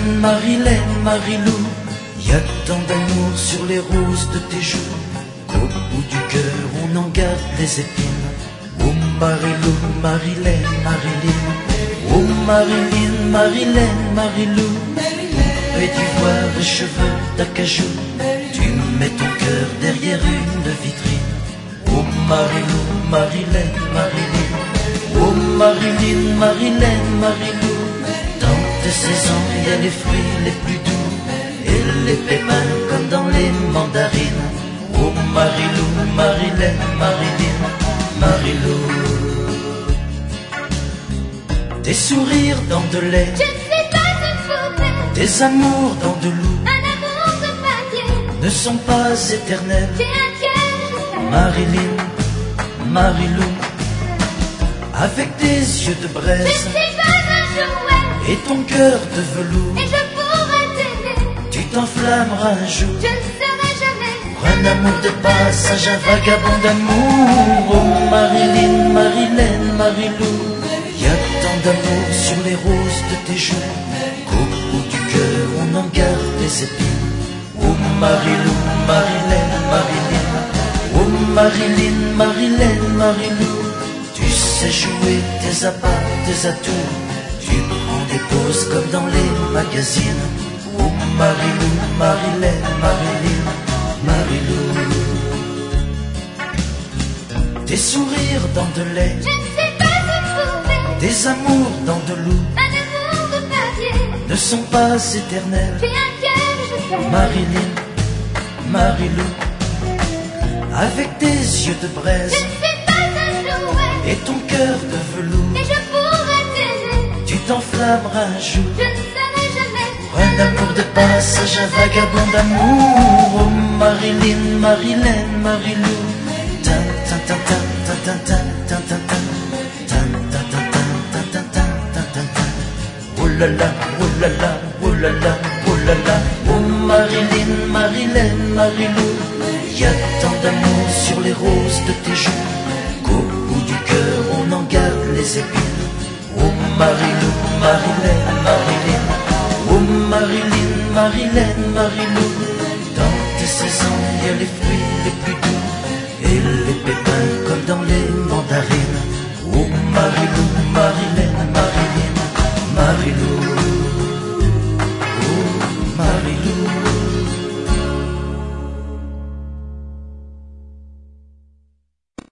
Marilyn, Marilou, y a tant d'amour sur les roses de tes joues qu'au bout du cœur on en garde les épines. Oh Marilou, Marilyn, Marilyn, oh Marilyn, Marilyn, Marilou, poupée d'ivoire et cheveux d'acajou, tu mets ton cœur derrière une vitrine. Oh Marilou, Marilyn, Marilyn, oh Marilyn, Marilyn, Marilou, dans tes saisons il y a les fruits les plus doux et les pépins comme dans les mandarines. Oh Marilou, Marilyn, Marilyn, Marilou, tes sourires dans de lait, Je ne suis pas une poupée, tes amours dans de loup un amour de papier. ne sont pas éternels. Tu es un piège de fer. Marilyn, Marilou, avec tes yeux de Je braise ne suis pas un jouet, et ton cœur de velours, et je pourrais t'aimer. tu t'enflammeras un jour. Je ne serai jamais Un amour de passage, un vagabond d'amour. Oh Marilyn, Marilyn, Marilou, y a tant d'amour sur les roses de tes joues qu'au bout du cœur on en garde les épines. Oh Marilou, Marilyn, Marilyn, oh Marilyn, Marilyn, Marilou, tu sais jouer tes appâts, tes atouts, tu prends des poses comme dans les magazines. Oh Marilou, Marilyn, Marilyn, Marilou, tes sourires dans de lait, Je ne suis pas une poupée, des amours dans de loup un amour de papier. ne sont pas éternels. Tu es un piège de fer. Marilyn, Marilou, avec tes yeux de braise Je ne suis pas un jouet, et ton cœur de velours, et je pourrais t'aimer. tu t'enflammeras un jour. Je ne serai jamais Un amour de passage, un vagabond d'amour. Oh Marilyn, Marilyn, Marilou, tan tan tan tan tan tan tan tan tan tan tan tan tan tan tan tan tan tan. Oh là là, oh là là, oh là là, oh là là. Oh Marilyn, Marilyn, Marilou, y a tant d'amour sur les roses de tes joues qu'au bout du cœur on en garde les épines. Oh Marilou, Marilyn, Marilyn, oh Marilyn, Marilyn, Marilou, dans tes saisons il y a les fruits les plus doux et les pépins comme dans les